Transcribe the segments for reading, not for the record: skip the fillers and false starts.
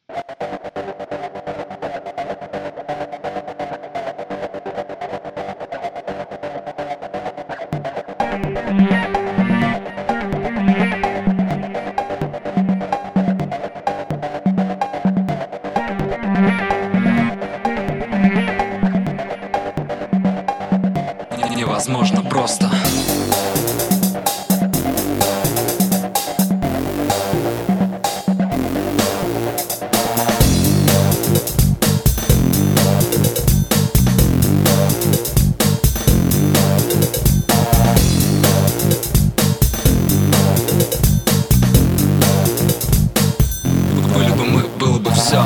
Невозможно просто. Были бы мы, было бы все.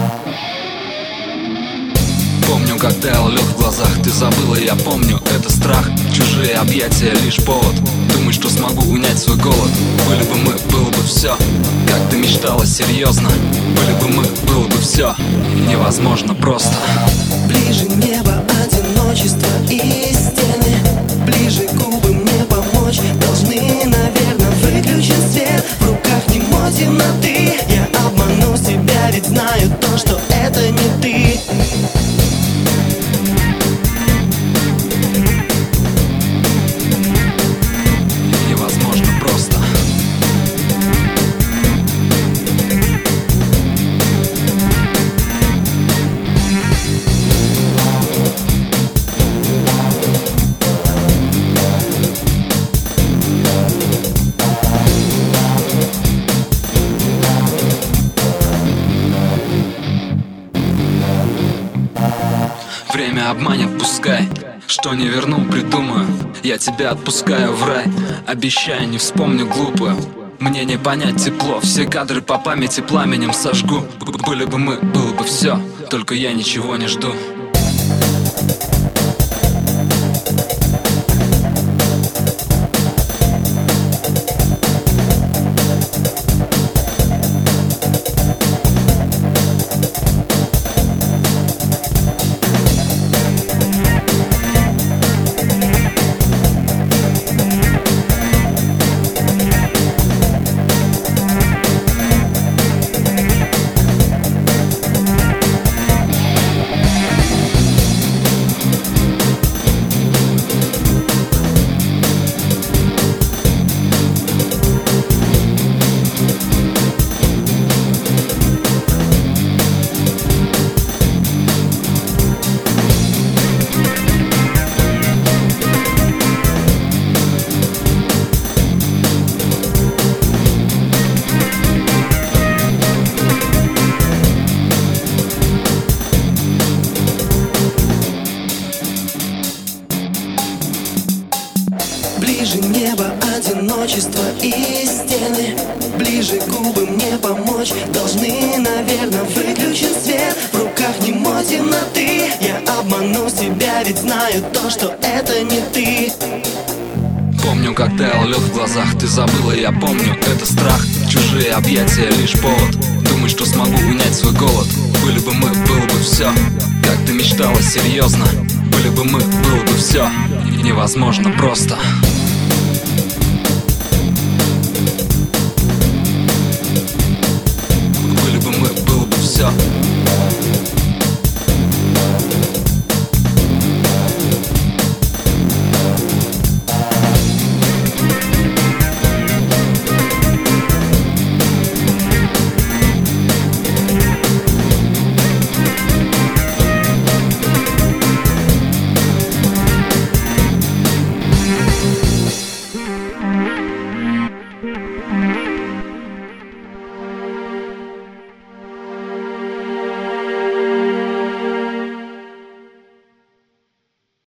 Помню, как таял лед в глазах, ты забыла, я помню, это страх. Чужие объятия лишь повод думать, что смогу унять свой голод. Были бы мы, было бы все, как ты мечтала, серьезно. Были бы мы, было бы все, невозможно просто. Ближе небо, одиночество и стены. Ближе губы мне помочь должны, наверное, выключен свет. В руках не мой темноты. Я обману себя, ведь знаю то, что это не ты. Невозможно просто. Время обманет, пускай. Что не вернул, придумаю. Я тебя отпускаю в рай. Обещаю, не вспомню глупую. Мне не понять тепло. Все кадры по памяти пламенем сожгу. Были бы мы, было бы все. Только я ничего не жду. Ближе небо, одиночество и стены. Ближе губы мне помочь должны, наверное, выключен свет. В руках не мой темноты. Я обману себя, ведь знаю то, что это не ты. Помню, как таял лед в глазах, ты забыла, я помню, это страх. Чужие объятия лишь повод думать, что смогу унять свой голод. Были бы мы, было бы все, как ты мечтала, серьезно. Были бы мы, было бы все, невозможно просто. Были бы мы, было бы все.